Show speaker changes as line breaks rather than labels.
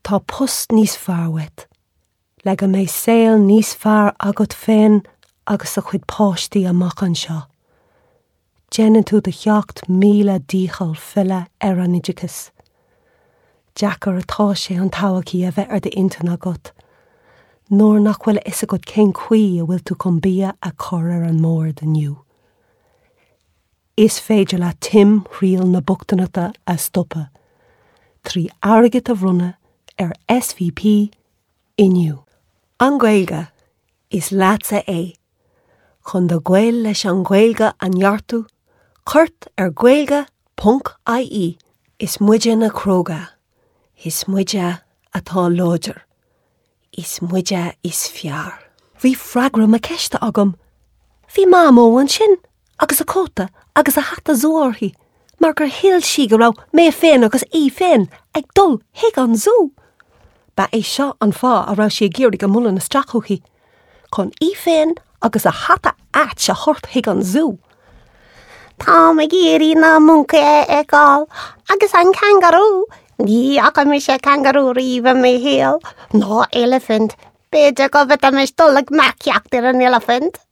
Tá pus níos fearwet. Le go mé saoil níos fear agat féin agus a chuid páistí amach an seo. Jeannan tú de 8,000 díchal fila an Oidicus. Jackar atá sé an táhaí a bheith ar de intan agat. Nóir nach bhfuil is a go cén chuí a bhfuil tú chun bia a chur ar an mór daniu. Is féidir le Tim rial na buchtanata a stoppa. Trí airgid a runna ar SVP iniu. An Gaeilge is láatsa é. Chun do Gael leis an Gaeilge an jartu, chuirt ar gaeilge.ie. Is muide na cróga. Is muide atá láidir. Is muide is fiar. Bhí freagra ma ceiste agam. Bhí mámó an sin, agus a cóta, agus a hata zóirthaí. Mar gur hill si go rá mé féin agus í féin ag dul hiag an zú. Ba é seo an fá a rá sé géirdi go mulla na strachuchi. Chun í féin agus a hata at se hort hiag an zú.
Tá me géirí na munca eáil, agus an kangaroo. Ní acha mi sé kangaroo ríomh mé héal. Ná elephant. Beidir go bheit a me stolag maciacht ar an elephant.